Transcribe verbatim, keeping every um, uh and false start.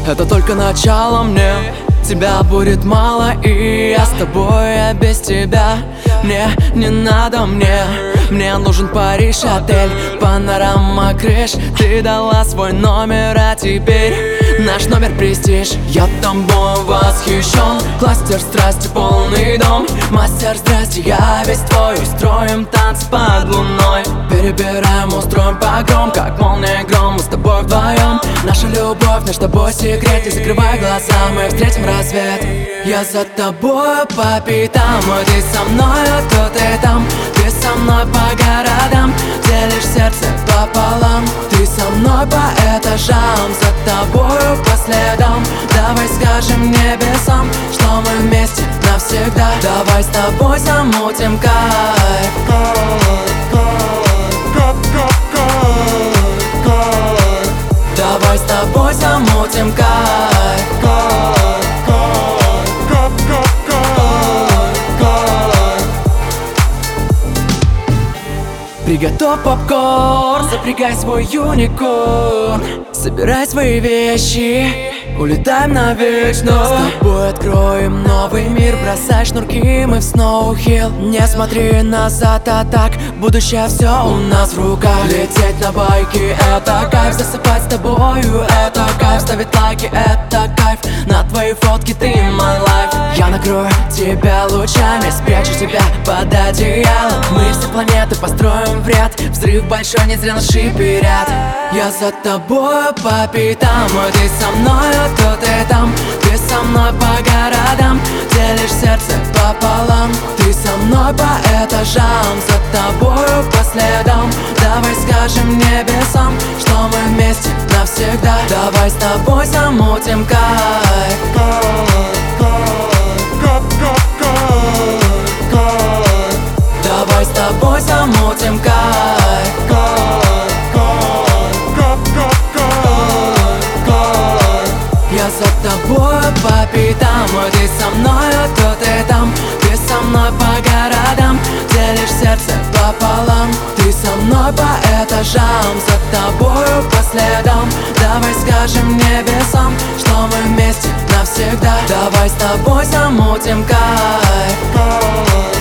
это только начало мне. Тебя будет мало, и я с тобой, а без тебя мне не надо мне. Мне нужен Париж, отель, панорама крыш. Ты дала свой номер, а теперь наш номер престиж. Я тобой восхищен, кластер страсти, полный дом. Мастер страсти, я весь твой, устроим танцы под луной. Перебираем, устроим погром, как молния гром. Мы с тобой вдвоем, наша любовь, наш с тобой секрет. Не закрывай глаза, мы встретим рассвет. Я за тобой по пятам, ты со мной, а то ты там. Ты со мной по городам, делишь сердце пополам. Ты со мной по этажам, за тобою по следам. Давай скажем небесам, что мы вместе навсегда. Давай с тобой замутим кайф. Давай с тобой замутим кайф. Приготовь попкорн, запрягай свой юникорн. Собирай свои вещи, улетаем навечно. С тобой откроем новый мир, бросай шнурки, мы в сноухилл. Не смотри назад, а так, будущее все у нас в руках. Лететь на байке, это кайф, засыпать с тобою, это кайф. Ставить лайки, это кайф, на твои фотки ты my life. Я накрою тебя лучами, спрячу тебя под одеялом. Мы все планеты построим в ряд, взрыв большой, не зря наши перят. Я за тобой по пятам, ты со мной, а то ты там. Ты со мной по городам, делишь сердце пополам. Ты со мной по этажам, за тобою по следам. Давай скажем небесам, что мы вместе навсегда. Давай с тобой замутим кайф. Давай с тобой замутим кайф. Я за тобой по пятам, ты со мной, а то ты там. Ты со мной по городам, делишь сердце пополам. Ты со мной по этажам, за тобою по следам. Давай скажем небесам, что мы вместе навсегда. Давай с тобой замутим кайф.